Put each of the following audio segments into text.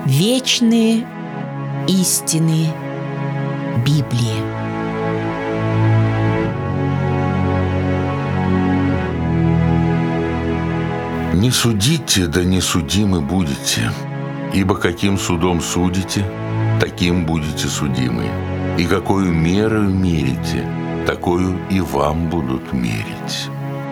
Вечные истины Библии. Не судите, да не судимы будете, ибо каким судом судите, таким будете судимы, и какою мерою мерите, такою и вам будут мерить.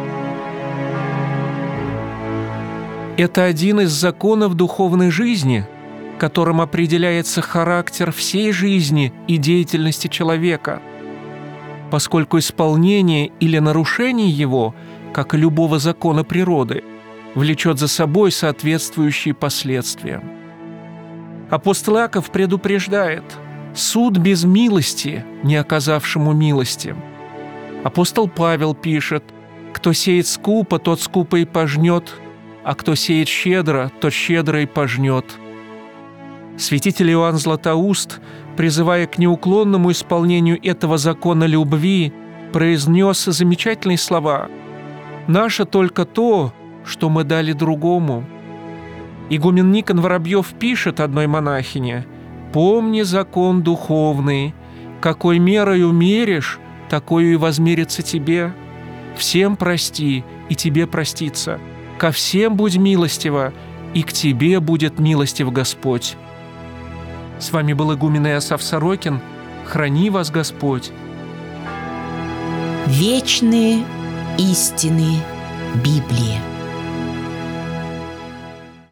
Это один из законов духовной жизни, которым определяется характер всей жизни и деятельности человека, поскольку исполнение или нарушение его, как и любого закона природы, влечет за собой соответствующие последствия. Апостол Иаков предупреждает: суд без милости, не оказавшему милости. Апостол Павел пишет: кто сеет скупо, тот скупо и пожнет, а кто сеет щедро, тот щедро и пожнет. Святитель Иоанн Златоуст, призывая к неуклонному исполнению этого закона любви, произнес замечательные слова: «Наше только то, что мы дали другому». Игумен Никон Воробьев пишет одной монахине: «Помни закон духовный, какой мерою меришь, такою и возмерится тебе. Всем прости, и тебе простится. Ко всем будь милостива, и к тебе будет милостив Господь». С вами был игумен Иосаф Сорокин. Храни вас Господь. Вечные истины Библии.